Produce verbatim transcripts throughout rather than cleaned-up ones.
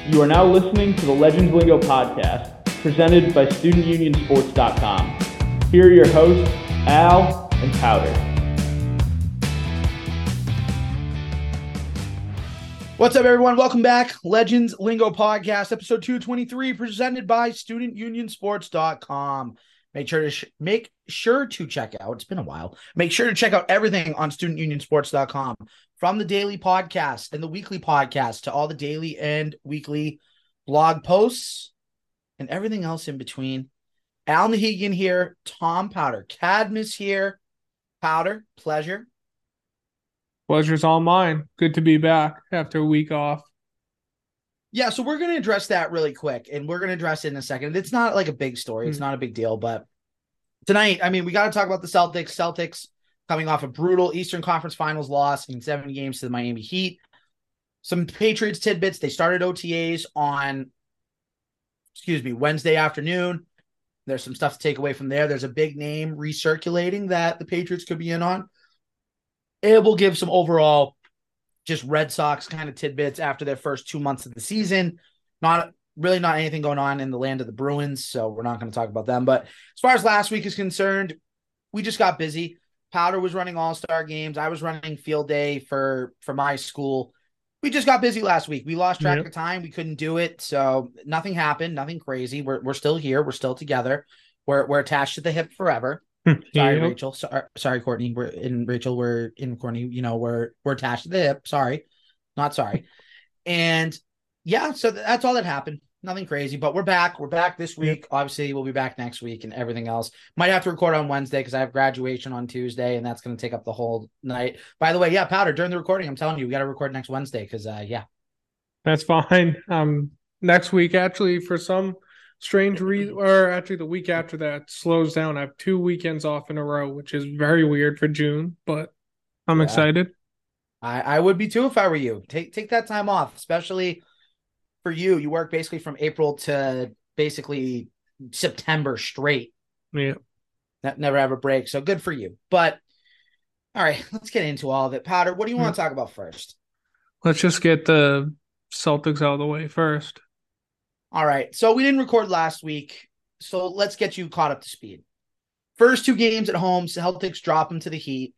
You are now listening to the Legends Lingo podcast, presented by Student Union Sports dot com. Here are your hosts, Al and Powder. What's up, everyone? Welcome back. Legends Lingo podcast, episode two twenty-three, presented by Student Union Sports dot com. Make sure to sh- make sure to check out. It's been a while. Make sure to check out everything on Student Union Sports dot com, from the daily podcast and the weekly podcast to all the daily and weekly blog posts and everything else in between. Al Nahegan here. Tom Powder. Cadmus here. Powder, pleasure. Pleasure's all mine. Good to be back after a week off. Yeah, so we're going to address that really quick, and we're going to address it in a second. It's not like a big story. It's mm-hmm. not a big deal, but tonight, I mean, we got to talk about the Celtics. Celtics coming off a brutal Eastern Conference Finals loss in seven games to the Miami Heat. Some Patriots tidbits. They started O T As on, excuse me, Wednesday afternoon. There's some stuff to take away from there. There's a big name recirculating that the Patriots could be in on. It will give some overall just Red Sox kind of tidbits after their first two months of the season. Not really not anything going on in the land of the Bruins, so we're not going to talk about them. But as far as last week is concerned, we just got busy. Powder was running all-star games. I was running field day for, for my school. We just got busy last week. We lost track yep. of time. We couldn't do it, so nothing happened, nothing crazy. We're we're still here. We're still together. We're we're attached to the hip forever. Sorry, yep. Rachel. Sorry, sorry, Courtney. We're in Rachel. We're in Courtney. You know, we're we're attached to the hip. Sorry, not sorry. And yeah, so that's all that happened. Nothing crazy, but we're back. We're back this week. Yep. Obviously, we'll be back next week and everything else. Might have to record on Wednesday because I have graduation on Tuesday, and that's going to take up the whole night. By the way, yeah, Powder, during the recording, I'm telling you, we got to record next Wednesday because, uh, yeah. That's fine. Um, next week, actually, for some strange reason, or actually the week after that slows down. I have two weekends off in a row, which is very weird for June, but I'm yeah. excited. I, I would be too if I were you. Take take that time off, especially for you. You work basically from April to basically September straight. Yeah. That never have a break. So good for you. But all right, let's get into all of it. Powder, what do you want to talk about first? Let's just get the Celtics out of the way first. All right. So we didn't record last week. So let's get you caught up to speed. First two games at home, Celtics drop them to the Heat.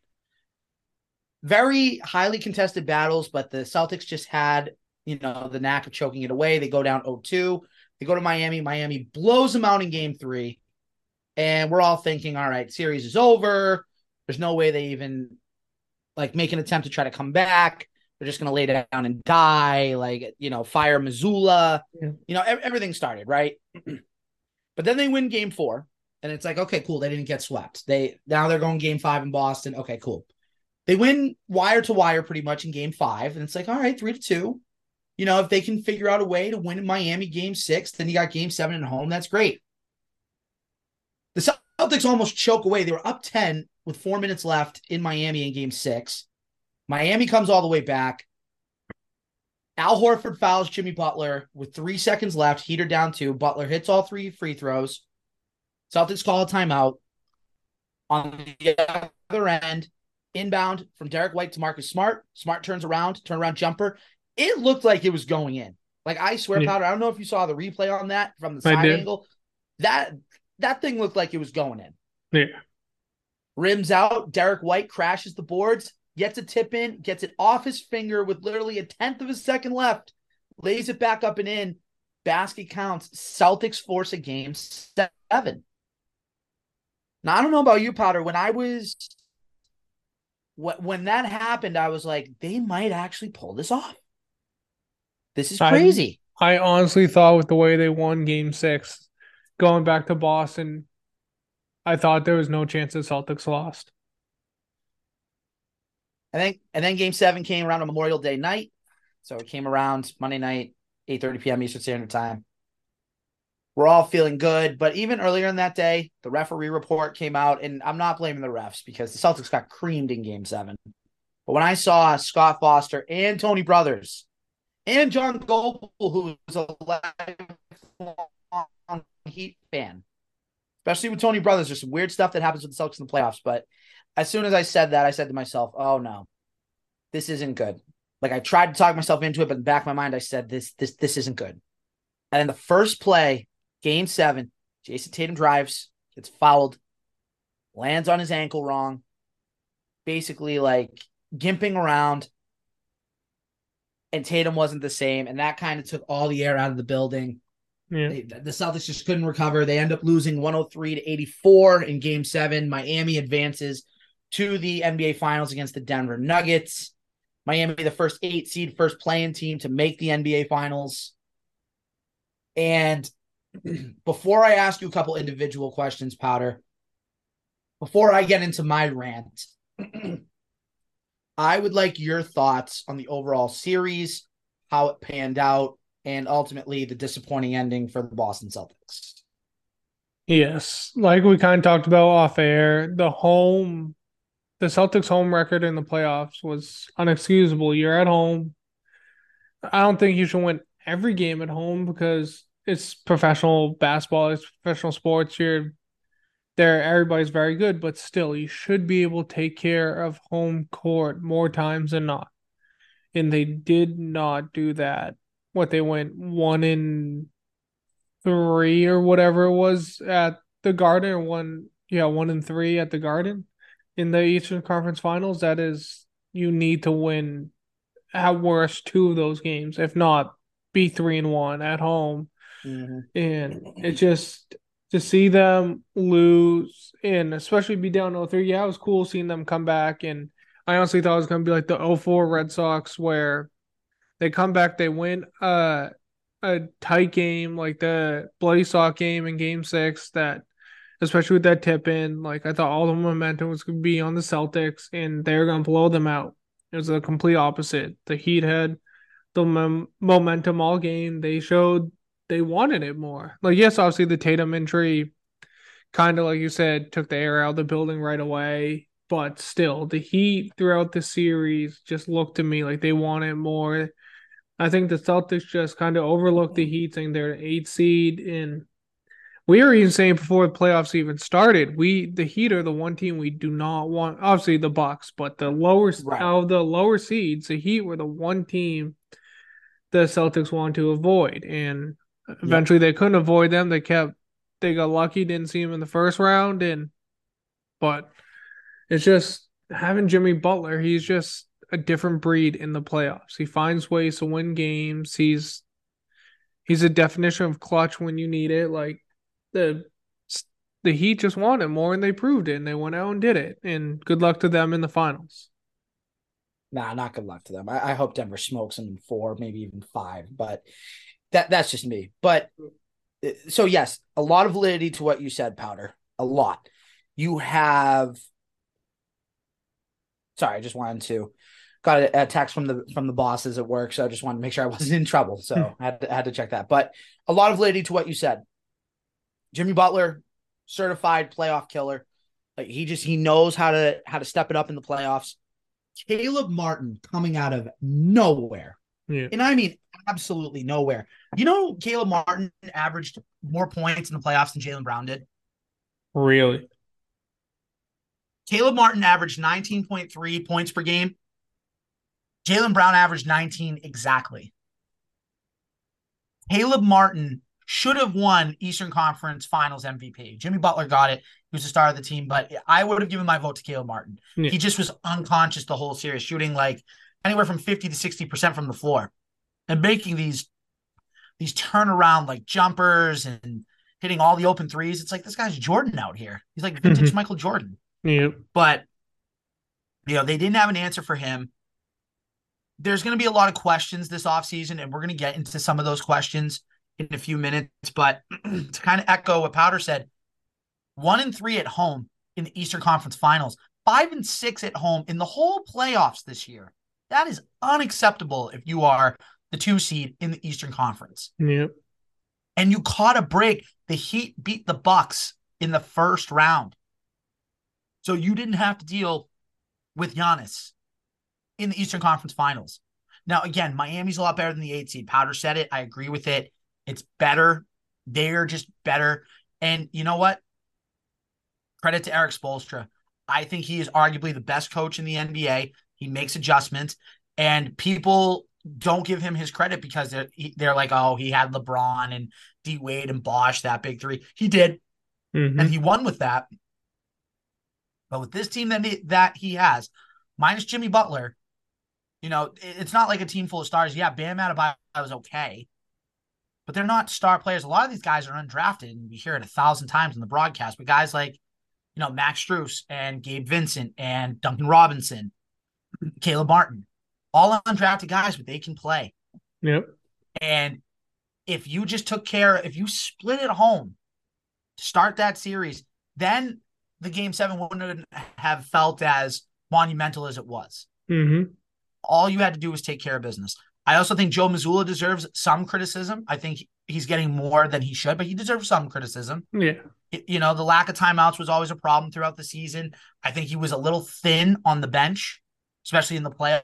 Very highly contested battles, but the Celtics just had, you know, the knack of choking it away. They go down oh two. They go to Miami. Miami blows them out in game three. And we're all thinking, all right, series is over. There's no way they even, like, make an attempt to try to come back. They're just going to lay down and die, like, you know, fire Missoula. Yeah. You know, everything started, right? But then they win game four, and it's like, okay, cool. They didn't get swept. They Now they're going game five in Boston. Okay, cool. They win wire to wire pretty much in game five, and it's like, all right, three to two. You know, if they can figure out a way to win in Miami game six, then you got game seven at home. That's great. The Celtics almost choke away. They were up ten with four minutes left in Miami in game six. Miami comes all the way back. Al Horford fouls Jimmy Butler with three seconds left. Heater down two. Butler hits all three free throws. Celtics call a timeout. On the other end, inbound from Derek White to Marcus Smart. Smart turns around, turnaround jumper. It looked like it was going in. Like, I swear, yeah. Powder, I don't know if you saw the replay on that from the side angle. That, that thing looked like it was going in. Yeah. Rims out. Derek White crashes the boards. Gets a tip in, gets it off his finger with literally a tenth of a second left, lays it back up and in. Basket counts. Celtics force a game seven. Now, I don't know about you, Powder. When I was, when that happened, I was like, they might actually pull this off. This is crazy. I, I honestly thought with the way they won game six, going back to Boston, I thought there was no chance the Celtics lost. And then, and then game seven came around on Memorial Day night. So it came around Monday night, eight thirty p.m. Eastern Standard Time. We're all feeling good. But even earlier in that day, the referee report came out. And I'm not blaming the refs because the Celtics got creamed in game seven. But when I saw Scott Foster and Tony Brothers and John Gopel, who was a lifelong Heat fan, especially with Tony Brothers, there's some weird stuff that happens with the Celtics in the playoffs. But as soon as I said that, I said to myself, oh, no, this isn't good. Like I tried to talk myself into it, but in the back of my mind, I said, this, this, this isn't good. And then the first play, game seven, Jason Tatum drives, gets fouled, lands on his ankle wrong, basically like gimping around. And Tatum wasn't the same. And that kind of took all the air out of the building. Yeah. They, the Celtics just couldn't recover. They end up losing one oh three to eighty-four in game seven. Miami advances to the N B A Finals against the Denver Nuggets. Miami, the first eight seed, first play-in team to make the N B A Finals. And before I ask you a couple individual questions, Powder, before I get into my rant, I would like your thoughts on the overall series, how it panned out, and ultimately the disappointing ending for the Boston Celtics. Yes, like we kind of talked about off air, the home, the Celtics' home record in the playoffs was unexcusable. You're at home. I don't think you should win every game at home because it's professional basketball, it's professional sports. You're there, everybody's very good, but still, you should be able to take care of home court more times than not. And they did not do that. What they went one in three or whatever it was at the Garden, or one, yeah, one in three at the Garden in the Eastern Conference Finals. That is, you need to win at worst two of those games, if not be three and one at home. Mm-hmm. And it just to see them lose and especially be down oh three, yeah, it was cool seeing them come back. And I honestly thought it was going to be like the oh four Red Sox where they come back, they win a, a tight game, like the Bloody Sock game in game six, that especially with that tip in, like I thought all the momentum was going to be on the Celtics and they were going to blow them out. It was a complete opposite. The Heat had the mem- momentum all game. They showed they wanted it more. Like, yes, obviously the Tatum injury kind of, like you said, took the air out of the building right away. But still, the Heat throughout the series just looked to me like they wanted more. I think the Celtics just kind of overlooked the Heat, saying they're an eight seed. And we were even saying before the playoffs even started, we the Heat are the one team we do not want. Obviously the Bucks, but the lower right. out of the lower seeds, the Heat were the one team the Celtics want to avoid. And eventually yep. they couldn't avoid them. They kept they got lucky, didn't see them in the first round, and but it's just having Jimmy Butler, he's just a different breed in the playoffs. He finds ways to win games. He's he's a definition of clutch when you need it. Like the the Heat just wanted more, and they proved it, and they went out and did it. And good luck to them in the finals. Nah, not good luck to them. I, I hope Denver smokes them in four, maybe even five. But that that's just me. But so yes, a lot of validity to what you said, Powder. A lot. You have. Sorry, I just wanted to. Got a, a text from the from the bosses at work, so I just wanted to make sure I wasn't in trouble. So I had to, I had to check that. But a lot of validity to what you said. Jimmy Butler, certified playoff killer. Like he just he knows how to how to step it up in the playoffs. Caleb Martin coming out of nowhere. Yeah. And I mean absolutely nowhere. You know, Caleb Martin averaged more points in the playoffs than Jaylen Brown did. Really? Caleb Martin averaged nineteen point three points per game. Jaylen Brown averaged nineteen exactly. Caleb Martin should have won Eastern Conference Finals M V P. Jimmy Butler got it. He was the star of the team, but I would have given my vote to Caleb Martin. Yeah. He just was unconscious the whole series, shooting like anywhere from fifty to sixty percent from the floor and making these, these turnaround like jumpers and hitting all the open threes. It's like, this guy's Jordan out here. He's like vintage mm-hmm. Michael Jordan. Yeah. But, you know, they didn't have an answer for him. There's going to be a lot of questions this offseason, and we're going to get into some of those questions in a few minutes. But to kind of echo what Powder said, one and three at home in the Eastern Conference Finals, five and six at home in the whole playoffs this year. That is unacceptable if you are the two seed in the Eastern Conference. Yep. And you caught a break. The Heat beat the Bucks in the first round. So you didn't have to deal with Giannis in the Eastern Conference Finals. Now, again, Miami's a lot better than the eight seed. Powder said it. I agree with it. It's better. They're just better. And you know what? Credit to Erik Spoelstra. I think he is arguably the best coach in the N B A. He makes adjustments. And people don't give him his credit because they're, they're like, oh, he had LeBron and D Wade and Bosh, that big three. He did. Mm-hmm. And he won with that. But with this team that he, that he has, minus Jimmy Butler, you know, it's not like a team full of stars. Yeah, Bam Adebayo was okay, but they're not star players. A lot of these guys are undrafted, and we hear it a thousand times in the broadcast. But guys like, you know, Max Strus and Gabe Vincent and Duncan Robinson, Caleb Martin, all undrafted guys, but they can play. Yep. And if you just took care, if you split it home to start that series, then the game seven wouldn't have felt as monumental as it was. Mm-hmm. All you had to do was take care of business. I also think Joe Mazzulla deserves some criticism. I think he's getting more than he should, but he deserves some criticism. Yeah. You know, the lack of timeouts was always a problem throughout the season. I think he was a little thin on the bench, especially in the playoffs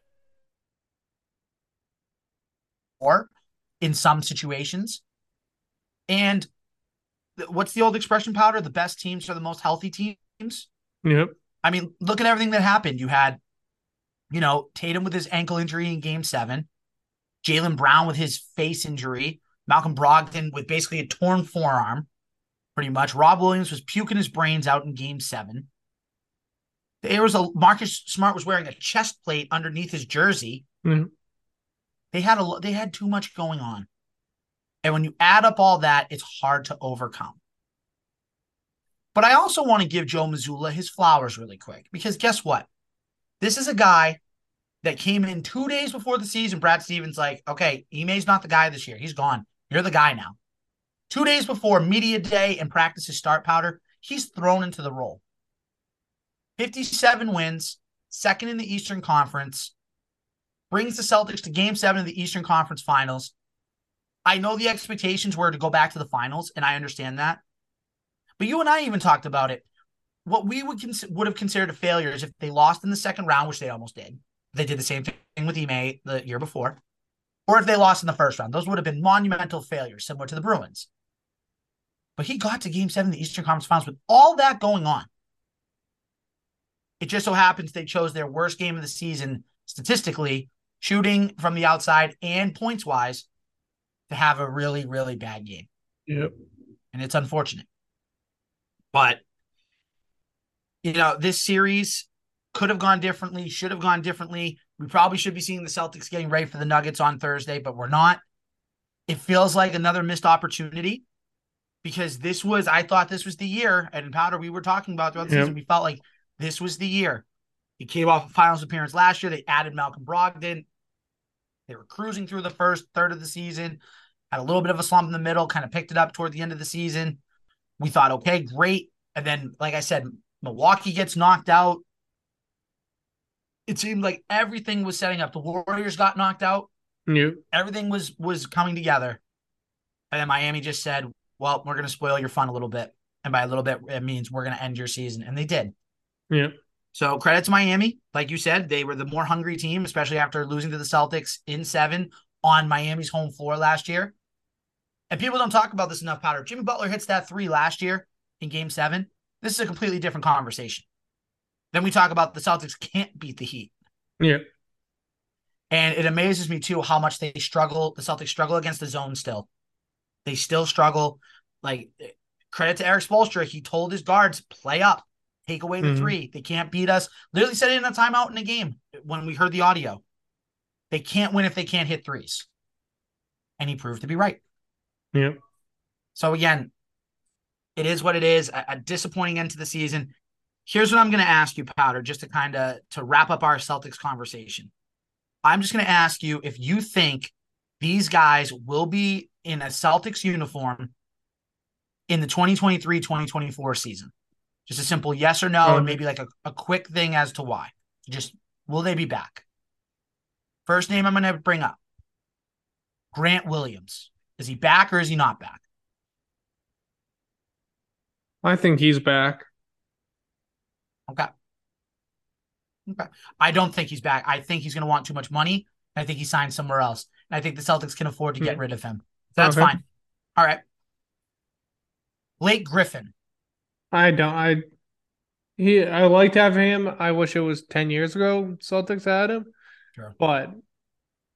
or in some situations. And what's the old expression, Powder? The best teams are the most healthy teams. Yep. I mean, look at everything that happened. You had, you know, Tatum with his ankle injury in game seven, Jaylen Brown with his face injury, Malcolm Brogdon with basically a torn forearm, pretty much. Rob Williams was puking his brains out in game seven. There was a Marcus Smart was wearing a chest plate underneath his jersey. Mm-hmm. They had a they had too much going on. And when you add up all that, it's hard to overcome. But I also want to give Joe Mazzulla his flowers really quick, because guess what? This is a guy that came in two days before the season. Brad Stevens like, okay, Ime's not the guy this year. He's gone. You're the guy now. Two days before media day and practices start, Powder, he's thrown into the role. fifty-seven wins, second in the Eastern Conference, brings the Celtics to game seven of the Eastern Conference Finals. I know the expectations were to go back to the finals, and I understand that. But you and I even talked about it. What we would cons- would have considered a failure is if they lost in the second round, which they almost did. They did the same thing with Ime the year before. Or if they lost in the first round. Those would have been monumental failures, similar to the Bruins. But he got to game seven of the Eastern Conference Finals with all that going on. It just so happens they chose their worst game of the season, statistically, shooting from the outside and points-wise, to have a really, really bad game. Yep. And it's unfortunate. But, you know, this series could have gone differently, should have gone differently. We probably should be seeing the Celtics getting ready for the Nuggets on Thursday, but we're not. It feels like another missed opportunity, because this was, I thought this was the year, and in Powder, we were talking about throughout the Yep. season, we felt like this was the year. He came off a finals appearance last year. They added Malcolm Brogdon. They were cruising through the first third of the season, had a little bit of a slump in the middle, kind of picked it up toward the end of the season. We thought, okay, great. And then, like I said, Milwaukee gets knocked out. It seemed like everything was setting up. The Warriors got knocked out. Yep. Everything was was coming together. And then Miami just said, well, we're going to spoil your fun a little bit. And by a little bit, it means we're going to end your season. And they did. Yep. So credit to Miami. Like you said, they were the more hungry team, especially after losing to the Celtics in seven on Miami's home floor last year. And people don't talk about this enough, Powder. Jimmy Butler hits that three last year in game seven. This is a completely different conversation. Then we talk about the Celtics can't beat the Heat. Yeah. And it amazes me, too, how much they struggle. The Celtics struggle against the zone still. They still struggle. Like, credit to Eric Spoelstra. He told his guards, play up. Take away the mm-hmm. three. They can't beat us. Literally said it in a timeout in a game when we heard the audio. They can't win if they can't hit threes. And he proved to be right. Yeah. So, again, it is what it is. A, a disappointing end to the season. Here's what I'm going to ask you, Powder, just to kind of to wrap up our Celtics conversation. I'm just going to ask you if you think these guys will be in a Celtics uniform in the twenty twenty-three twenty twenty-four season. Just a simple yes or no, um, and maybe like a, a quick thing as to why. Just, will they be back? First name I'm going to bring up. Grant Williams. Is he back or is he not back? I think he's back. Okay. Okay. I don't think he's back. I think he's going to want too much money. And I think he signed somewhere else. And I think the Celtics can afford to get mm-hmm. rid of him. So that's okay. Fine. All right. Blake Griffin. I don't. I he. I liked having him. I wish it was ten years ago. Celtics had him, sure. But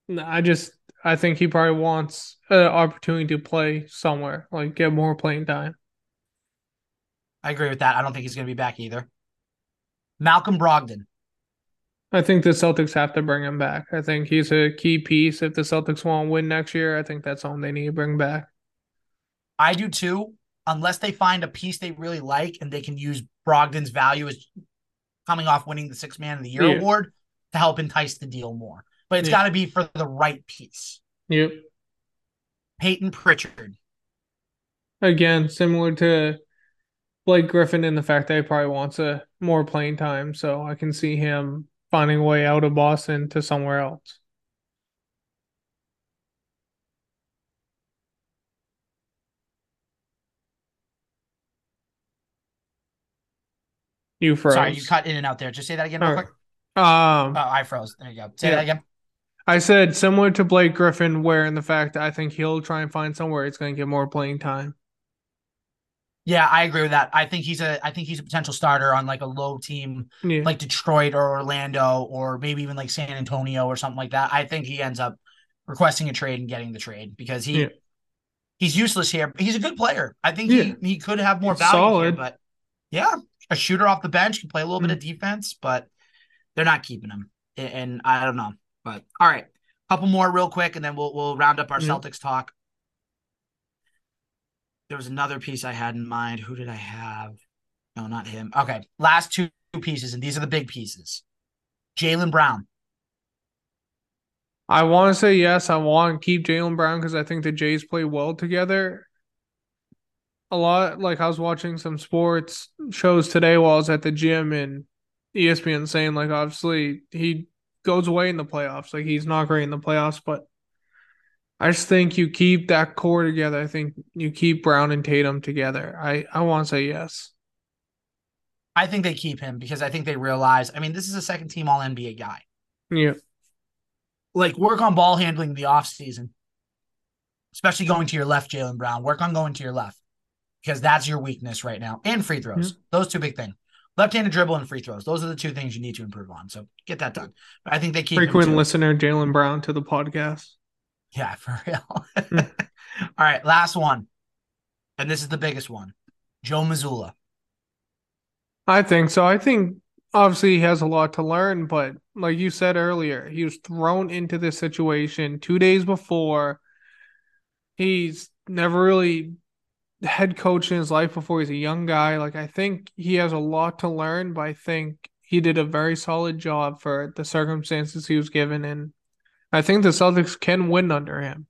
No, I just I think he probably wants an opportunity to play somewhere, like get more playing time. I agree with that. I don't think he's going to be back either. Malcolm Brogdon. I think the Celtics have to bring him back. I think he's a key piece. If the Celtics want to win next year, I think that's something they need to bring back. I do too, unless they find a piece they really like and they can use Brogdon's value as coming off winning the Sixth Man of the Year Yeah. award to help entice the deal more. But it's Yeah. got to be for the right piece. Yep. Peyton Pritchard. Again, similar to Blake Griffin in the fact that he probably wants a more playing time, so I can see him finding a way out of Boston to somewhere else. You froze. Sorry, you cut in and out there. Just say that again real All quick. right. Um, Oh, I froze. There you go. Say Yeah. that again. I said similar to Blake Griffin, where in the fact that I think he'll try and find somewhere it's going to get more playing time. Yeah, I agree with that. I think he's a I think he's a potential starter on like a low team Yeah. like Detroit or Orlando or maybe even like San Antonio or something like that. I think he ends up requesting a trade and getting the trade because he Yeah. he's useless here. He's a good player. I think Yeah. he he could have more He's value here, solid. but yeah, a shooter off the bench can play a little bit Mm. of defense, but they're not keeping him. And, and I don't know. But all right, couple more real quick, and then we'll we'll round up our Yeah. Celtics talk. There was another piece I had in mind. Who did I have? No, not him. Okay, last two pieces, and these are the big pieces. Jaylen Brown. I want to say yes. I want to keep Jaylen Brown because I think the Jays play well together. A lot, like I was watching some sports shows today while I was at the gym, and E S P N saying like obviously he goes away in the playoffs. Like he's not great in the playoffs, but I just think you keep that core together. I think you keep Brown and Tatum together. I, I want to say yes. I think they keep him because I think they realize, I mean, this is a second team all N B A guy. Yeah. Like, work on ball handling the offseason, especially going to your left, Jaylen Brown. Work on going to your left because that's your weakness right now. And free throws. Yeah. Those two big things. Left-handed dribble and free throws. Those are the two things you need to improve on. So get that done. But I think they keep Frequent him too. listener Jaylen Brown to the podcast. Yeah, for real. Mm. All right, last one. And this is the biggest one. Joe Mazzulla. I think so. I think obviously he has a lot to learn, but like you said earlier, he was thrown into this situation two days before. He's never really head coach in his life before. He's a young guy. Like I think he has a lot to learn, but I think he did a very solid job for the circumstances he was given, and I think the Celtics can win under him.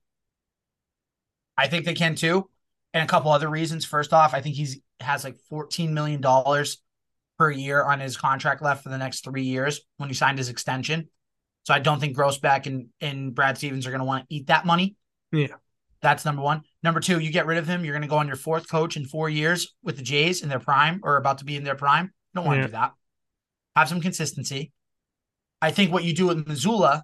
I think they can too. And a couple other reasons. First off, I think he's has like fourteen million dollars per year on his contract left for the next three years when he signed his extension. So I don't think Grossbeck and, and Brad Stevens are going to want to eat that money. Yeah. That's number one. Number two, you get rid of him. You're going to go on your fourth coach in four years with the Jays in their prime or about to be in their prime. You don't want Yeah. to do that. Have some consistency. I think what you do with Mazzulla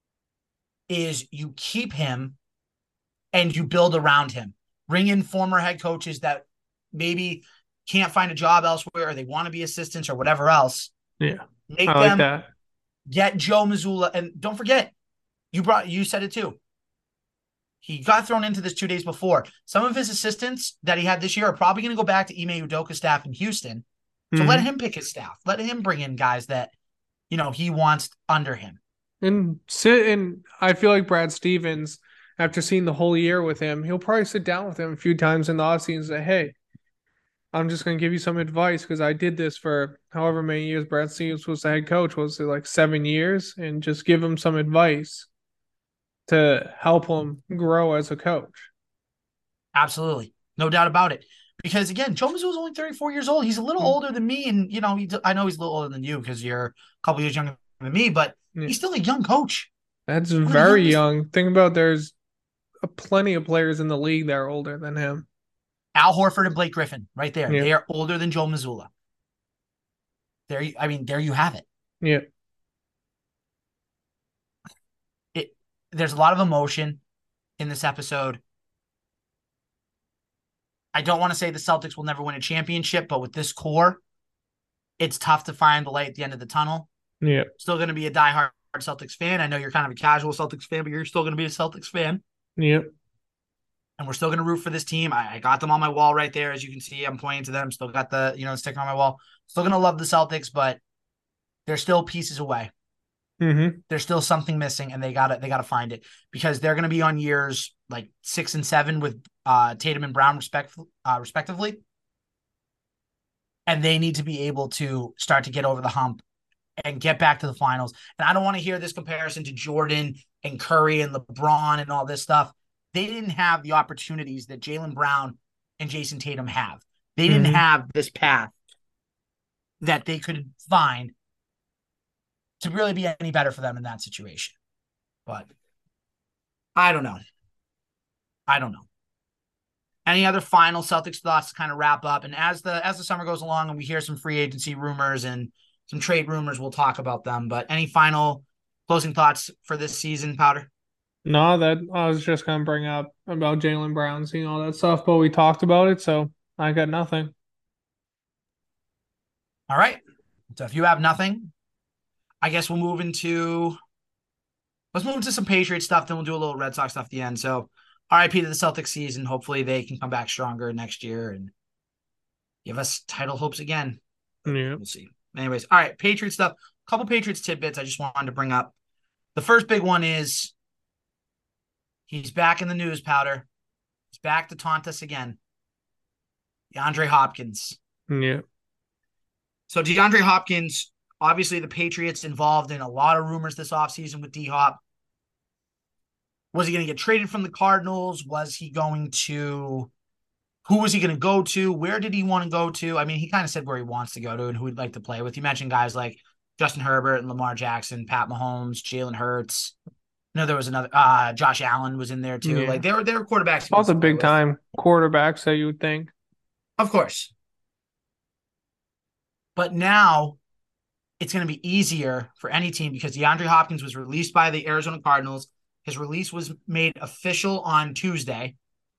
is you keep him and you build around him. Bring in former head coaches that maybe can't find a job elsewhere or they want to be assistants or whatever else. Yeah. Make I like them that. get Joe Mazzulla. And don't forget, you brought you said it too. He got thrown into this two days before. Some of his assistants that he had this year are probably going to go back to Ime Udoka's staff in Houston. So Mhm. let him pick his staff. Let him bring in guys that, you know, he wants under him. And sit and I feel like Brad Stevens, after seeing the whole year with him, he'll probably sit down with him a few times in the offseason and say, hey, I'm just going to give you some advice because I did this for however many years Brad Stevens was the head coach, was it like seven years, and just give him some advice to help him grow as a coach. Absolutely. No doubt about it. Because again, Joe Mazzulla is only thirty-four years old. He's a little Mm. older than me. And, you know, he, I know he's a little older than you because you're a couple years younger than me, but Yeah. he's still a young coach. That's of the very youngest- young. Think about there's a plenty of players in the league that are older than him. Al Horford and Blake Griffin, right there. Yeah. They are older than Joe Mazzulla. There, you- I mean, there you have it. Yeah. It. There's a lot of emotion in this episode. I don't want to say the Celtics will never win a championship, but with this core, it's tough to find the light at the end of the tunnel. Yeah. Still going to be a diehard Celtics fan. I know you're kind of a casual Celtics fan, but you're still going to be a Celtics fan. Yep. And we're still going to root for this team. I, I got them on my wall right there. As you can see, I'm pointing to them. Still got the, you know, the sticker on my wall. Still going to love the Celtics, but they're still pieces away. Mm-hmm. There's still something missing, and they got to they got to find it, because they're going to be on years like six and seven with uh, Tatum and Brown respect, uh, respectively. And they need to be able to start to get over the hump and get back to the finals. And I don't want to hear this comparison to Jordan and Curry and LeBron and all this stuff. They didn't have the opportunities that Jaylen Brown and Jason Tatum have. They didn't mm-hmm. have this path that they could find to really be any better for them in that situation. But I don't know. I don't know. Any other final Celtics thoughts to kind of wrap up? And as the as the summer goes along and we hear some free agency rumors and some trade rumors, we'll talk about them. But any final closing thoughts for this season, Powder? No, that I was just going to bring up about Jaylen Brown, seeing all that stuff, but we talked about it, so I got nothing. All right. So if you have nothing, I guess we'll move into let's move into some Patriots stuff, then we'll do a little Red Sox stuff at the end. So R I P to the Celtics season. Hopefully they can come back stronger next year and give us title hopes again. Yeah. We'll see. Anyways, all right, Patriots stuff. A couple Patriots tidbits I just wanted to bring up. The first big one is he's back in the news, Powder. He's back to taunt us again. DeAndre Hopkins. Yeah. So DeAndre Hopkins, obviously the Patriots involved in a lot of rumors this offseason with D-Hop. Was he going to get traded from the Cardinals? Was he going to – who was he going to go to? Where did he want to go to? I mean, he kind of said where he wants to go to and who he'd like to play with. You mentioned guys like Justin Herbert and Lamar Jackson, Pat Mahomes, Jalen Hurts. No, there was another uh, – Josh Allen was in there too. Yeah. Like, they were, they were quarterbacks. All the big-time quarterbacks that you would think. Of course. But now it's going to be easier for any team because DeAndre Hopkins was released by the Arizona Cardinals. His release was made official on Tuesday.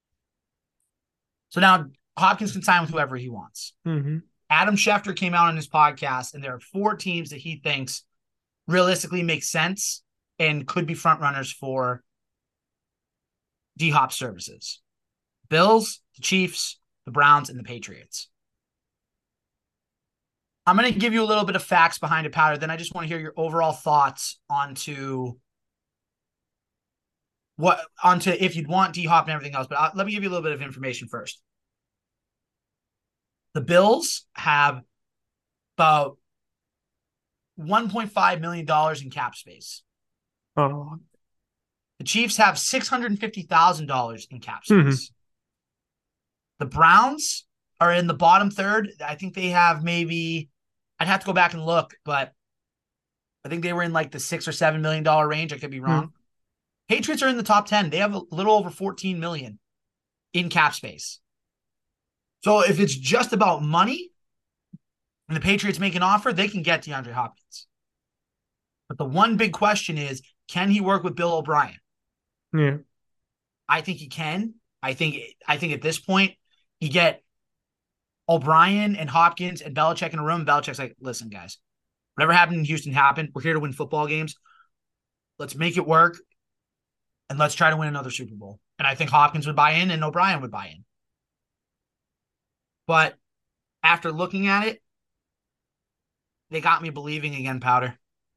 So now Hopkins can sign with whoever he wants. Mm-hmm. Adam Schefter came out on his podcast, and there are four teams that he thinks realistically make sense and could be front runners for D-Hop services. Bills, the Chiefs, the Browns, and the Patriots. I'm going to give you a little bit of facts behind it, Powder. Then I just want to hear your overall thoughts onto what onto if you'd want D-Hop and everything else. But I'll, let me give you a little bit of information first. The Bills have about one point five million dollars in cap space. Oh. The Chiefs have six hundred fifty thousand dollars in cap space. Mm-hmm. The Browns are in the bottom third. I think they have maybe, I'd have to go back and look, but I think they were in like the six or seven million dollar range. I could be wrong. Mm-hmm. Patriots are in the top ten. They have a little over fourteen million in cap space. So if it's just about money and the Patriots make an offer, they can get DeAndre Hopkins. But the one big question is, can he work with Bill O'Brien? Yeah. I think he can. I think I think at this point, you get O'Brien and Hopkins and Belichick in a room. Belichick's like, listen, guys, whatever happened in Houston happened. We're here to win football games. Let's make it work. And let's try to win another Super Bowl. And I think Hopkins would buy in and O'Brien would buy in. But after looking at it, they got me believing again, Powder.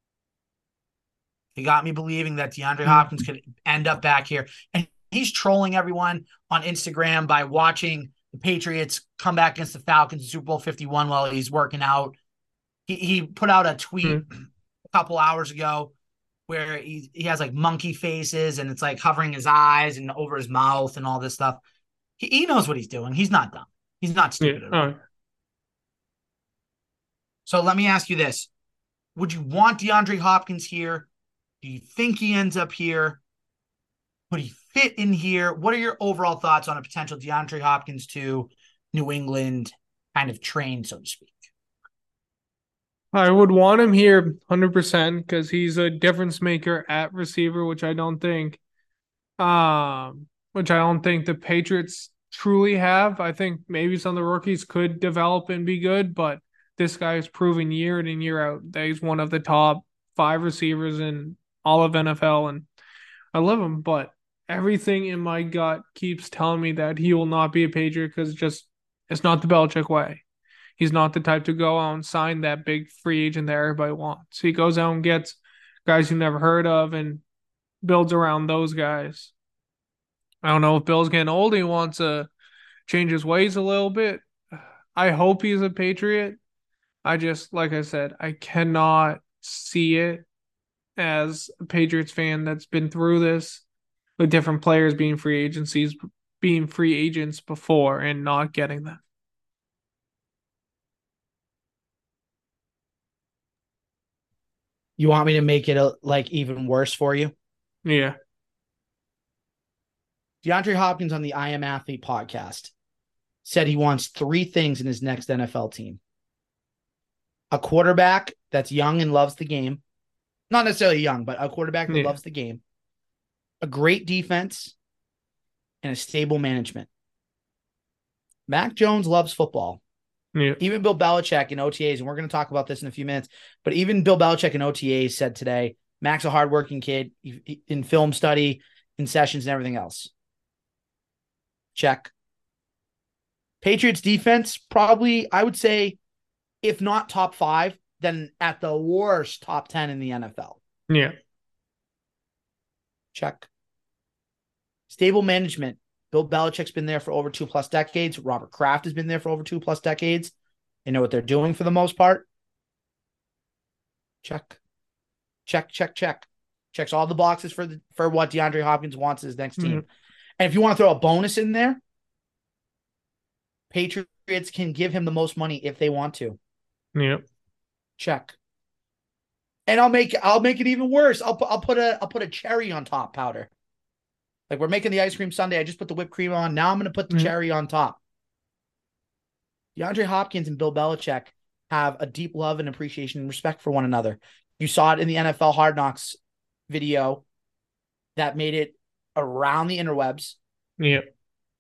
They got me believing that DeAndre Hopkins could end up back here. And he's trolling everyone on Instagram by watching the Patriots come back against the Falcons in Super Bowl fifty-one while he's working out. He he put out a tweet mm-hmm. a couple hours ago where he, he has like monkey faces and it's like covering his eyes and over his mouth and all this stuff. He, he knows what he's doing. He's not dumb. He's not stupid. Yeah. At all. So let me ask you this. Would you want DeAndre Hopkins here? Do you think he ends up here? Would he fit in here? What are your overall thoughts on a potential DeAndre Hopkins to New England kind of train, so to speak? I would want him here one hundred percent because he's a difference maker at receiver, which I don't think um, which I don't think the Patriots truly have. I think maybe some of the rookies could develop and be good, but this guy is proven year in and year out that he's one of the top five receivers in all of N F L, and I love him, but everything in my gut keeps telling me that he will not be a Patriot because just it's not the Belichick way. He's not the type to go out and sign that big free agent that everybody wants. He goes out and gets guys you never heard of and builds around those guys. I don't know if Bill's getting old. He wants to change his ways a little bit. I hope he's a Patriot. I just, like I said, I cannot see it as a Patriots fan that's been through this with different players being free agencies, being free agents before and not getting them. You want me to make it a, like even worse for you? Yeah. DeAndre Hopkins on the I Am Athlete podcast said he wants three things in his next N F L team. A quarterback that's young and loves the game. Not necessarily young, but a quarterback that yeah. loves the game. A great defense and a stable management. Mac Jones loves football. Yeah. Even Bill Belichick in O T As, and we're going to talk about this in a few minutes, but even Bill Belichick in O T As said today, Mac's a hardworking kid in film study, in sessions, and everything else. Check. Patriots defense, probably, I would say, if not top five, then at the worst, top ten in the N F L. Yeah. Check. Stable management. Bill Belichick's been there for over two plus decades. Robert Kraft has been there for over two plus decades. They know what they're doing for the most part. Check. Check, check, check. Checks all the boxes for the, for what DeAndre Hopkins wants his next team. Mm-hmm. And if you want to throw a bonus in there, Patriots can give him the most money if they want to. Yep. Check. And I'll make I'll make it even worse. I'll put I'll put a I'll put a cherry on top, Powder. Like we're making the ice cream sundae. I just put the whipped cream on. Now I'm going to put the mm-hmm. cherry on top. DeAndre Hopkins and Bill Belichick have a deep love and appreciation and respect for one another. You saw it in the N F L Hard Knocks video that made it around the interwebs. Yep.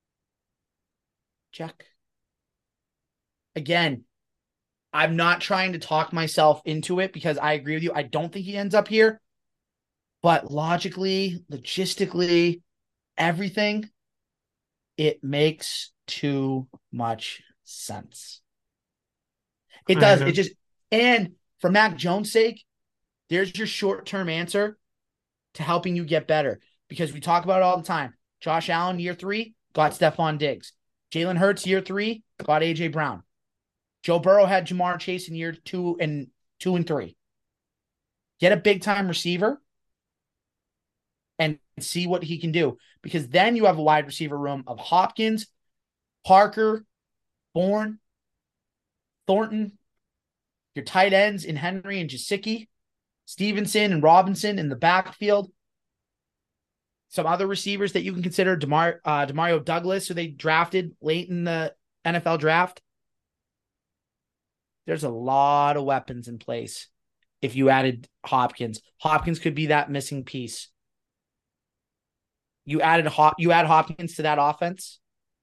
Check. Again, I'm not trying to talk myself into it because I agree with you. I don't think he ends up here. But logically, logistically, everything, it makes too much sense. It does. It just, and for Mac Jones' sake, there's your short-term answer to helping you get better. Because we talk about it all the time. Josh Allen, year three, got Stephon Diggs. Jalen Hurts, year three, got A J Brown. Joe Burrow had Jamar Chase in year two and two and three. Get a big-time receiver and see what he can do. Because then you have a wide receiver room of Hopkins, Parker, Bourne, Thornton, your tight ends in Henry and Gesicki, Stevenson and Robinson in the backfield. Some other receivers that you can consider, DeMar, uh, Demario Douglas, who they drafted late in the N F L draft. There's a lot of weapons in place if you added Hopkins. Hopkins could be that missing piece. You added Hop, you add Hopkins to that offense.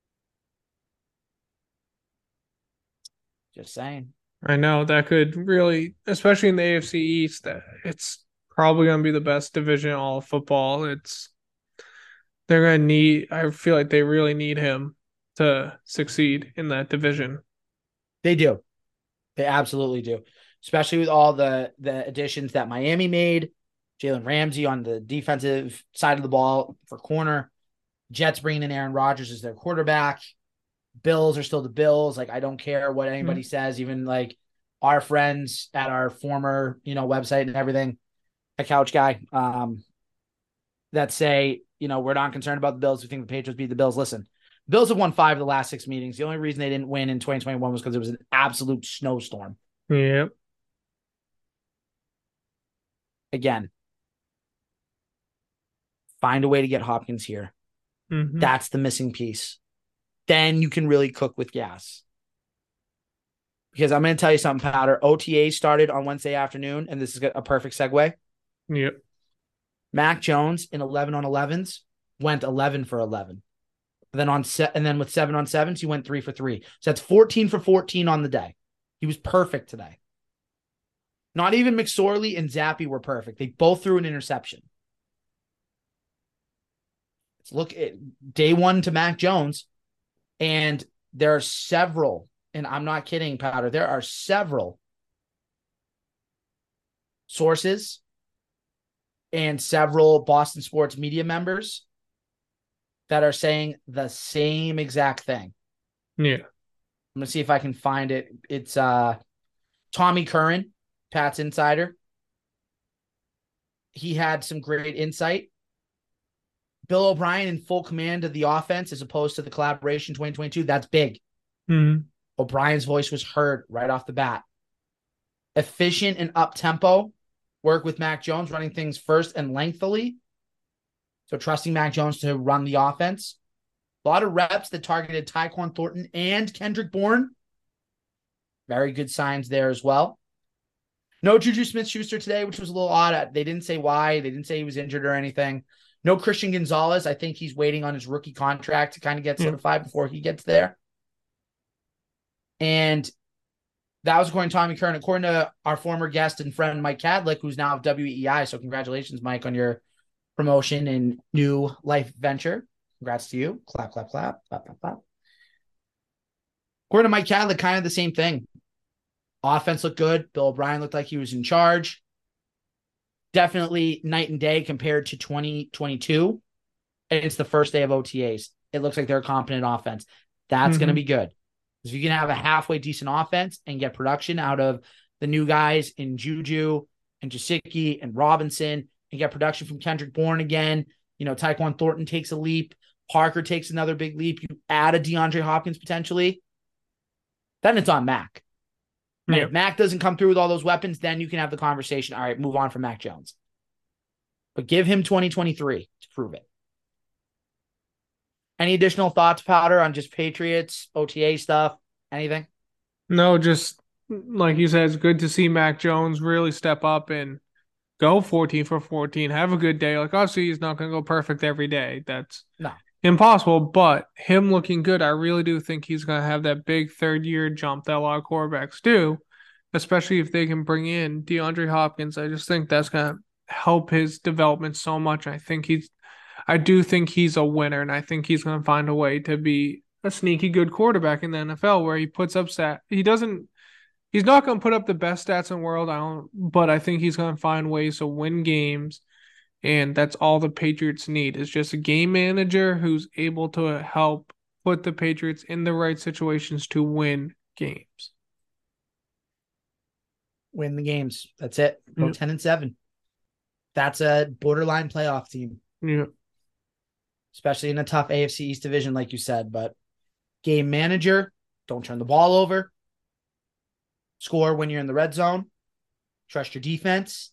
Just saying. I know that could really, especially in the A F C East, that it's probably going to be the best division in all of football. It's they're going to need. I feel like they really need him to succeed in that division. They do. They absolutely do. Especially with all the the additions that Miami made. Jalen Ramsey on the defensive side of the ball for corner. Jets bringing in Aaron Rodgers as their quarterback. Bills are still the Bills. Like, I don't care what anybody mm-hmm. says, even like our friends at our former, you know, website and everything, a couch guy, um, that say, you know, we're not concerned about the Bills. We think the Patriots beat the Bills. Listen, Bills have won five of the last six meetings. The only reason they didn't win in twenty twenty-one was because it was an absolute snowstorm. Yep. Again, find a way to get Hopkins here. Mm-hmm. That's the missing piece. Then you can really cook with gas. Because I'm going to tell you something, Powder. O T A started on Wednesday afternoon, and this is a perfect segue. Yep. Mac Jones in eleven on elevens went eleven for eleven. And then on set, and then with seven on sevens, he went three for three. So that's fourteen for fourteen on the day. He was perfect today. Not even McSorley and Zappi were perfect. They both threw an interception. Let's look at day one to Mac Jones, and there are several, and I'm not kidding, Powder, there are several sources and several Boston sports media members that are saying the same exact thing. Yeah. I'm going to see if I can find it. It's uh, Tommy Curran, Pat's insider. He had some great insight. Bill O'Brien in full command of the offense as opposed to the collaboration twenty twenty-two. That's big. Mm-hmm. O'Brien's voice was heard right off the bat. Efficient and up-tempo work with Mac Jones, running things first and lengthily. So trusting Mac Jones to run the offense. A lot of reps that targeted Tyquan Thornton and Kendrick Bourne. Very good signs there as well. No Juju Smith-Schuster today, which was a little odd. They didn't say why. They didn't say he was injured or anything. No Christian Gonzalez. I think he's waiting on his rookie contract to kind of get solidified before he gets there. And that was according to Tommy Curran. According to our former guest and friend, Mike Cadlick, who's now of W E I. So congratulations, Mike, on your promotion and new life venture. Congrats to you. Clap, clap, clap. Clap, clap, clap. According to Mike Cadlick, kind of the same thing. Offense looked good. Bill O'Brien looked like he was in charge. Definitely night and day compared to twenty twenty-two. And it's the first day of O T As. It looks like they're a competent offense. That's mm-hmm. going to be good. Because if you can have a halfway decent offense and get production out of the new guys in Juju and Gesicki and Robinson and get production from Kendrick Bourne again, you know, Tyquan Thornton takes a leap. Parker takes another big leap. You add a DeAndre Hopkins potentially. Then it's on Mac. And yep. if Mac doesn't come through with all those weapons, then you can have the conversation. All right, move on from Mac Jones. But give him twenty twenty-three to prove it. Any additional thoughts, Powder, on just Patriots, O T A stuff, anything? No, just like you said, it's good to see Mac Jones really step up and go fourteen for fourteen. Have a good day. Like, obviously, he's not going to go perfect every day. That's no. impossible. But him looking good, I really do think he's going to have that big third-year jump that a lot of quarterbacks do, especially if they can bring in DeAndre Hopkins. I just think that's going to help his development so much. I think he's I do think he's a winner, and I think he's going to find a way to be a sneaky good quarterback in the N F L where he puts up stat. He doesn't, he's not going to put up the best stats in the world, I don't, but I think he's going to find ways to win games, and that's all the Patriots need is just a game manager who's able to help put the Patriots in the right situations to win games. Win the games. That's it. Go yeah. ten and seven. That's a borderline playoff team. Yeah. Especially in a tough A F C East division, like you said. But game manager, don't turn the ball over. Score when you're in the red zone. Trust your defense.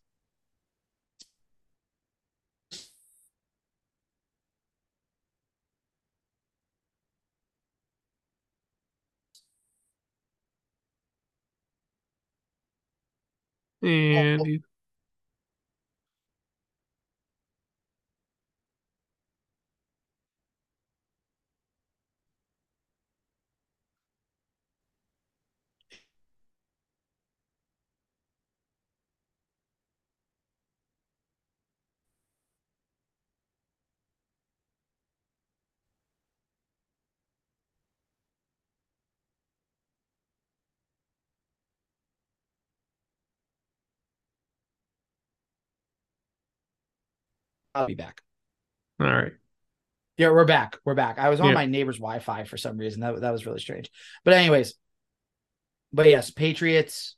And oh. I'll be back. All right. Yeah, we're back. We're back. I was on yeah. my neighbor's Wi-Fi for some reason. That, that was really strange. But anyways, but yes, Patriots.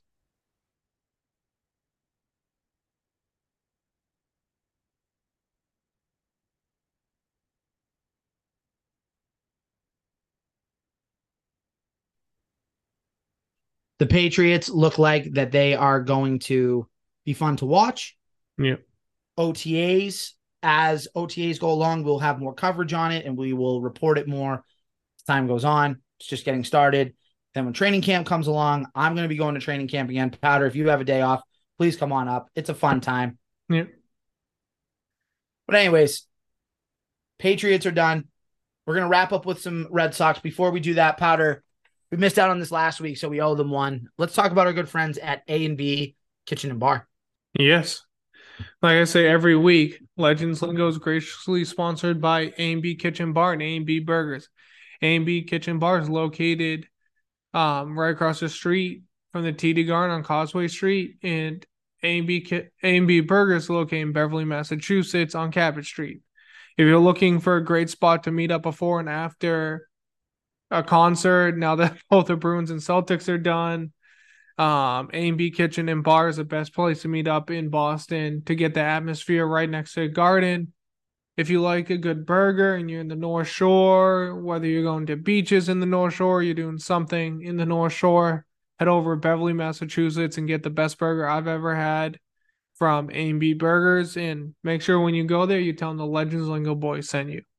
The Patriots look like that they are going to be fun to watch. Yeah. O T As, as O T As go along, we'll have more coverage on it and we will report it more as time goes on. It's just getting started. Then when training camp comes along, I'm going to be going to training camp again. Powder, if you have a day off, please come on up. It's a fun time. Yeah. But anyways, Patriots are done. We're going to wrap up with some Red Sox. Before we do that, Powder, we missed out on this last week, so we owe them one. Let's talk about our good friends at A and B Kitchen and Bar. Yes. Like I say every week, Legends Lingo is graciously sponsored by A and B Kitchen Bar and A and B Burgers. A and B Kitchen Bar is located um, right across the street from the T D Garden on Causeway Street, and A and B Ki- A and B Burgers is located in Beverly, Massachusetts on Cabot Street. If you're looking for a great spot to meet up before and after a concert, now that both the Bruins and Celtics are done, um, A and B Kitchen and Bar is the best place to meet up in Boston to get the atmosphere right next to the garden. If you like a good burger and you're in the North Shore, whether you're going to beaches in the North Shore, you're doing something in the North Shore, head over to Beverly, Massachusetts and get the best burger I've ever had from A and B Burgers. And make sure when you go there, you tell them the Legends Lingo Boys sent you.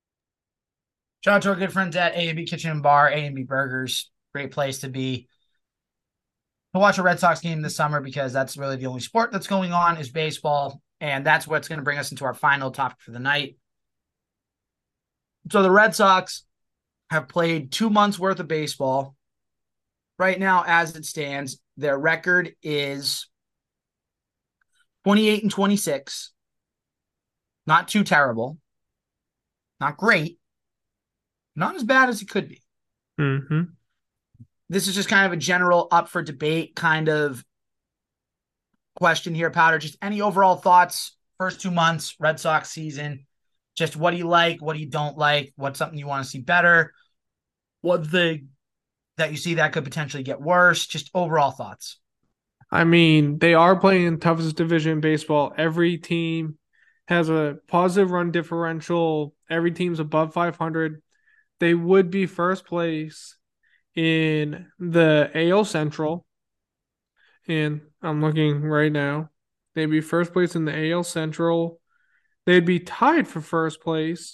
Shout out to our good friends at A and B Kitchen and Bar, A and B Burgers. Great place to be. To watch a Red Sox game this summer, because that's really the only sport that's going on is baseball. And that's what's going to bring us into our final topic for the night. So the Red Sox have played two months worth of baseball. Right now, as it stands, their record is twenty-eight and twenty-six. Not too terrible. Not great. Not as bad as it could be. Mm-hmm. This is just kind of a general up for debate kind of question here, Powder. Just any overall thoughts, first two months, Red Sox season. Just what do you like? What do you don't like? What's something you want to see better? What thing that you see that could potentially get worse? Just overall thoughts. I mean, they are playing in the toughest division in baseball. Every team has a positive run differential. Every team's above five hundred. They would be first place in the A L Central. And I'm looking right now. They'd be first place in the A L Central. They'd be tied for first place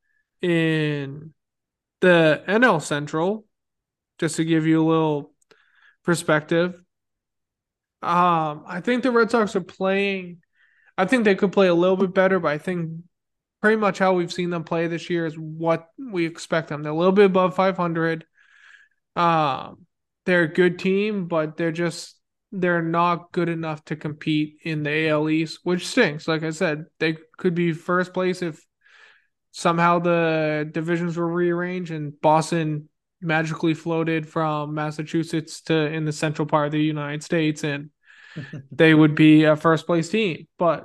in the N L Central, just to give you a little perspective. Um, I think the Red Sox are playing. I think they could play a little bit better, but I think pretty much how we've seen them play this year is what we expect them. They're a little bit above five hundred. Um, they're a good team, but they're just they're not good enough to compete in the A L East, which stinks. Like I said, they could be first place if somehow the divisions were rearranged and Boston magically floated from Massachusetts to in the central part of the United States, and they would be a first place team. But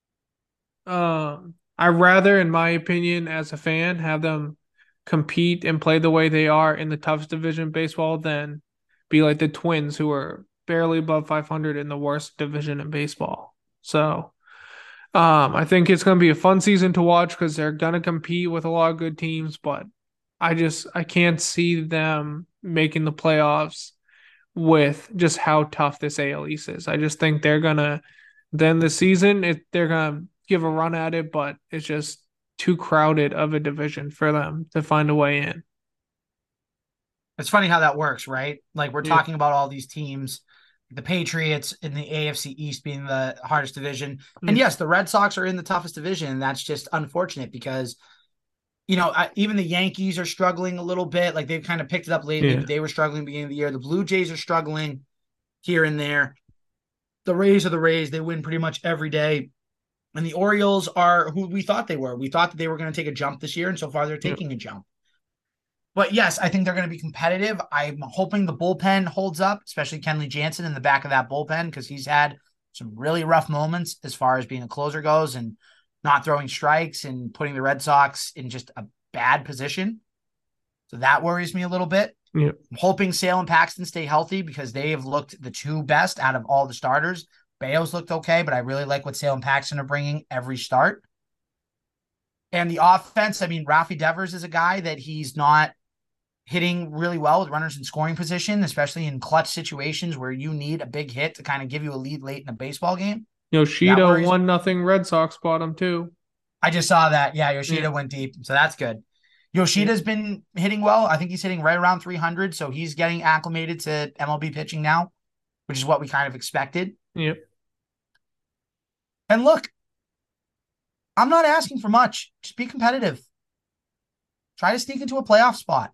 um, I'd rather, in my opinion, as a fan, have them compete and play the way they are in the toughest division of baseball than be like the Twins, who are barely above five hundred in the worst division in baseball. So um, I think it's going to be a fun season to watch because they're going to compete with a lot of good teams, but I just I can't see them making the playoffs with just how tough this A L East is. I just think they're going to then the season, it, they're going to give a run at it, but it's just too crowded of a division for them to find a way in. It's funny how that works, right? Like we're Yeah. talking about all these teams, the Patriots in the A F C East being the hardest division. And Yeah. yes, the Red Sox are in the toughest division. And that's just unfortunate because, you know, I, even the Yankees are struggling a little bit. Like they've kind of picked it up lately, Yeah. but they were struggling at the beginning of the year. The Blue Jays are struggling here and there. The Rays are the Rays. They win pretty much every day. And the Orioles are who we thought they were. We thought that they were going to take a jump this year, and so far they're taking yeah. a jump. But yes, I think they're going to be competitive. I'm hoping the bullpen holds up, especially Kenley Jansen in the back of that bullpen, because he's had some really rough moments as far as being a closer goes and not throwing strikes and putting the Red Sox in just a bad position. So that worries me a little bit. Yeah. I'm hoping Sale and Paxton stay healthy because they have looked the two best out of all the starters. Bayo's looked okay, but I really like what Sale and Paxton are bringing every start. And the offense, I mean, Rafi Devers is a guy that he's not hitting really well with runners in scoring position, especially in clutch situations where you need a big hit to kind of give you a lead late in a baseball game. Yoshida one nothing Red Sox bottom too. I just saw that. Yeah, Yoshida yeah. went deep, so that's good. Yoshida's yeah. been hitting well. I think he's hitting right around three hundred, so he's getting acclimated to M L B pitching now, which is what we kind of expected. Yep. And look, I'm not asking for much. Just be competitive. Try to sneak into a playoff spot.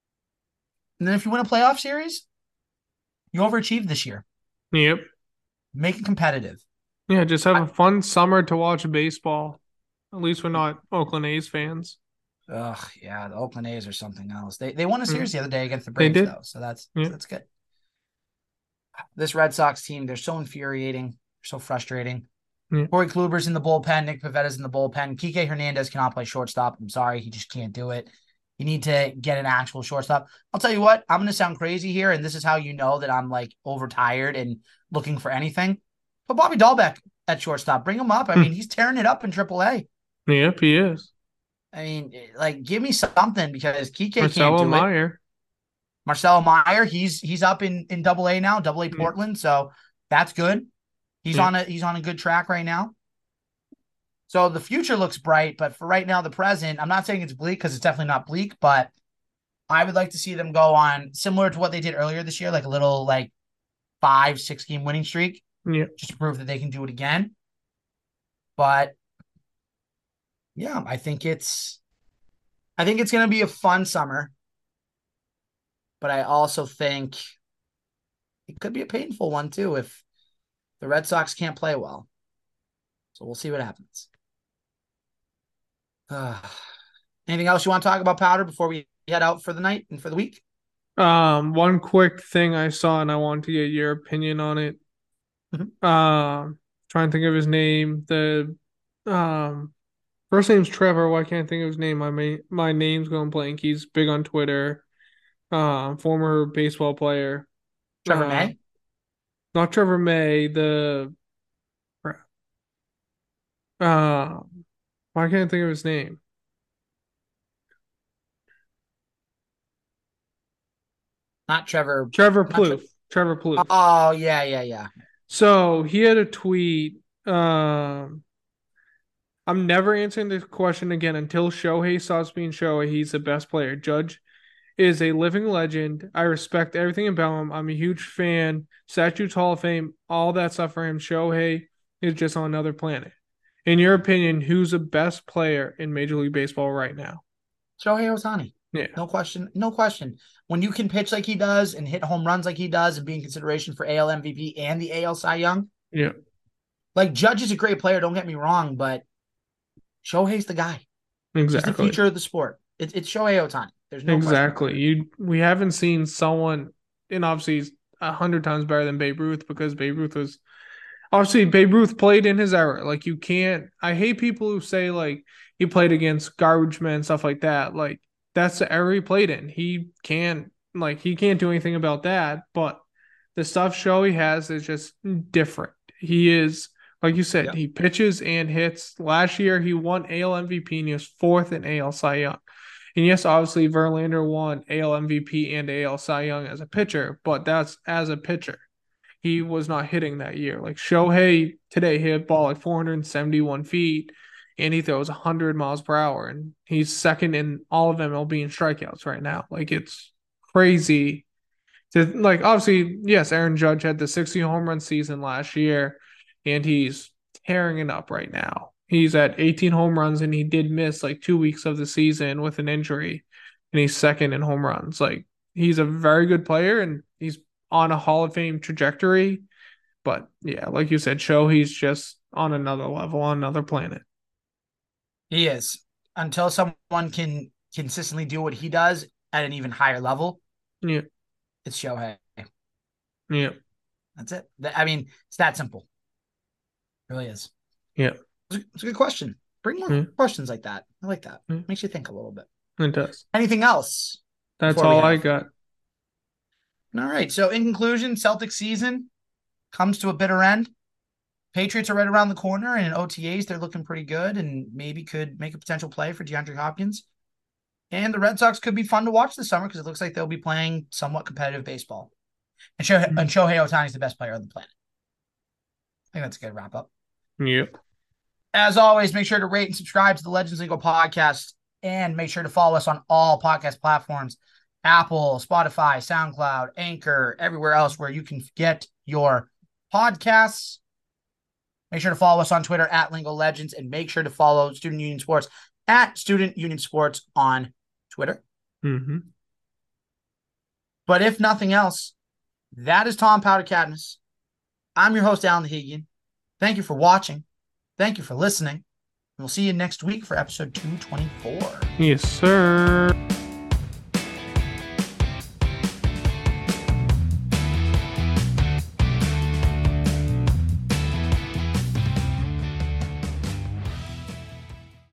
And then if you win a playoff series, you overachieved this year. Yep. Make it competitive. Yeah, just have I, a fun summer to watch baseball. At least we're not Oakland A's fans. ugh, yeah, the Oakland A's are something else. They they won a Mm, series the other day against the they Braves, did. though, so that's Yeah. that's good. This Red Sox team, they're so infuriating, so frustrating. Yeah. Corey Kluber's in the bullpen. Nick Pavetta's in the bullpen. Kike Hernandez cannot play shortstop. I'm sorry, he just can't do it. You need to get an actual shortstop. I'll tell you what, I'm going to sound crazy here, and this is how you know that I'm like overtired and looking for anything. But Bobby Dahlbeck at shortstop, bring him up. I mean, he's tearing it up in triple A. Yep, he is. I mean, like, give me something because Kike can't Marcelo do it. Meyer. Marcelo Meyer, he's he's up in in Double A now, Double A Yeah. Portland, so that's good. He's Yeah. on a he's on a good track right now. So the future looks bright, but for right now, the present, I'm not saying it's bleak because it's definitely not bleak, but I would like to see them go on similar to what they did earlier this year, like a little like five, six game winning streak, Yeah. just to prove that they can do it again. But yeah, I think it's I think it's gonna be a fun summer. But I also think it could be a painful one too if the Red Sox can't play well. So we'll see what happens. Uh, anything else you want to talk about, Powder, before we head out for the night and for the week? Um, one quick thing I saw and I wanted to get your opinion on it. Mhm. Um, trying to think of his name. The um first name's Trevor. Why can't I think of his name? My ma- my name's going blank. He's big on Twitter. Um, former baseball player. Trevor Uh, May? Not Trevor May. The uh, why can't I think of his name? Not Trevor. Trevor Not Tre- Plouffe. Trevor Plouffe. oh, yeah, yeah, yeah. So he had a tweet. Um, I'm never answering this question again until Shohei stops being Shohei. He's the best player. Judge is a living legend. I respect everything about him. I'm a huge fan. Statutes Hall of Fame, all that stuff for him. Shohei is just on another planet. In your opinion, who's the best player in Major League Baseball right now? Shohei Ohtani. Yeah. No question. No question. When you can pitch like he does and hit home runs like he does and be in consideration for A L M V P and the A L Cy Young, Yeah. like Judge is a great player, don't get me wrong, but Shohei's the guy. Exactly. He's the future of the sport. It, it's Shohei Ohtani. There's no exactly. question. You we haven't seen someone, and obviously he's a hundred times better than Babe Ruth because Babe Ruth was obviously Babe Ruth played in his era. Like you can't. I hate people who say like he played against garbage men and stuff like that. Like that's the era he played in. He can't like he can't do anything about that. But the stuff Shohei has is just different. He is. Like you said, Yep. he pitches and hits. Last year, he won A L M V P and he was fourth in A L Cy Young. And yes, obviously, Verlander won A L M V P and A L Cy Young as a pitcher, but that's as a pitcher. He was not hitting that year. Like Shohei today hit a ball like four hundred seventy-one feet and he throws one hundred miles per hour. And he's second in all of M L B in strikeouts right now. Like it's crazy. To, like, obviously, yes, Aaron Judge had the sixty home run season last year. And he's tearing it up right now. He's at eighteen home runs, and he did miss like two weeks of the season with an injury, and he's second in home runs. Like he's a very good player, and he's on a Hall of Fame trajectory. But yeah, like you said, Shohei's just on another level, on another planet. He is. Until someone can consistently do what he does at an even higher level, Yeah, it's Shohei. yeah, That's it. I mean, it's that simple. It really is. yeah. It's a, it's a good question. Bring more Yeah. questions like that. I like that. Yeah. Makes you think a little bit. It does. Anything else? That's before we all I have? got. All right. So in conclusion, Celtic season comes to a bitter end. Patriots are right around the corner, and in O T As, they're looking pretty good and maybe could make a potential play for DeAndre Hopkins. And the Red Sox could be fun to watch this summer because it looks like they'll be playing somewhat competitive baseball. And Shohei, Mm-hmm. and Shohei Ohtani is the best player on the planet. I think that's a good wrap up. Yep. As always, make sure to rate and subscribe to the Legends Lingo podcast and make sure to follow us on all podcast platforms, Apple, Spotify, SoundCloud, Anchor, everywhere else where you can get your podcasts. Make sure to follow us on Twitter at Lingo Legends and make sure to follow Student Union Sports at Student Union Sports on Twitter. Mm-hmm. But if nothing else, that is Tom Powder Cadmus. I'm your host, Alan Hagian. Thank you for watching. Thank you for listening. We'll see you next week for episode two twenty-four. Yes, sir.